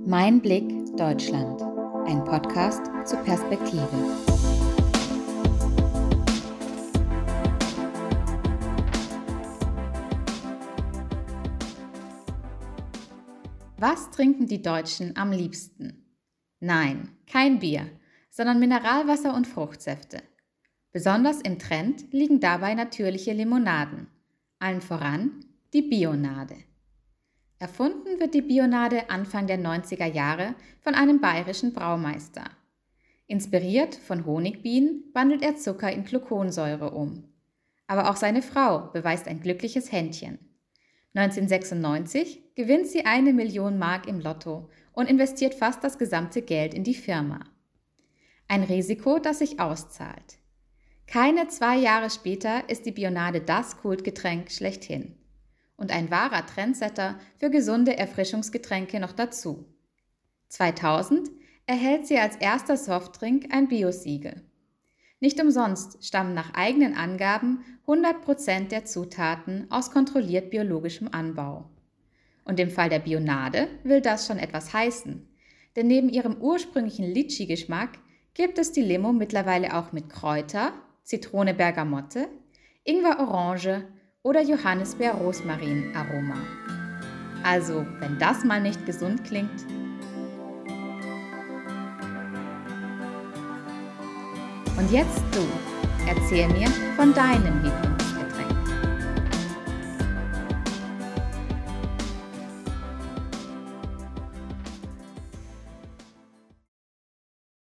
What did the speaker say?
Mein Blick Deutschland, ein Podcast zur Perspektive. Was trinken die Deutschen am liebsten? Nein, kein Bier, sondern Mineralwasser und Fruchtsäfte. Besonders im Trend liegen dabei natürliche Limonaden, allen voran die Bionade. Erfunden wird die Bionade Anfang der 90er Jahre von einem bayerischen Braumeister. Inspiriert von Honigbienen wandelt er Zucker in Gluconsäure um. Aber auch seine Frau beweist ein glückliches Händchen. 1996 gewinnt sie 1 Million Mark im Lotto und investiert fast das gesamte Geld in die Firma. Ein Risiko, das sich auszahlt. Keine 2 Jahre später ist die Bionade das Kultgetränk schlechthin. Und ein wahrer Trendsetter für gesunde Erfrischungsgetränke noch dazu. 2000 erhält sie als erster Softdrink ein Bio-Siegel. Nicht umsonst stammen nach eigenen Angaben 100% der Zutaten aus kontrolliert biologischem Anbau. Und im Fall der Bionade will das schon etwas heißen, denn neben ihrem ursprünglichen Litschi-Geschmack gibt es die Limo mittlerweile auch mit Kräuter, Zitrone Bergamotte, Ingwer Orange oder Johannisbeer-Rosmarin-Aroma. Also, wenn das mal nicht gesund klingt. Und jetzt du, erzähl mir von deinem Lieblings.